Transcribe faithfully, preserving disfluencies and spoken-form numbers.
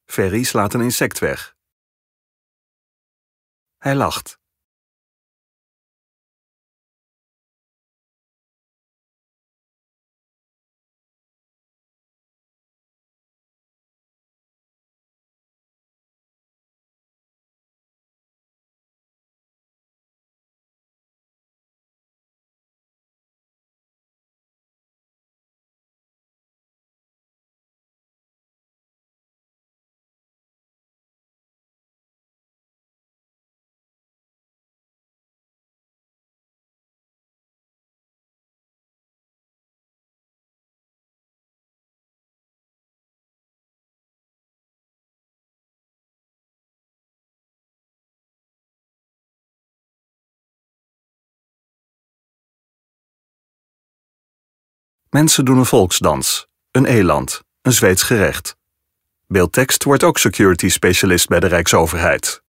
Ferry slaat een insect weg. Hij lacht. Mensen doen een volksdans, een eland, een Zweeds gerecht. Beeldtekst wordt ook security specialist bij de Rijksoverheid.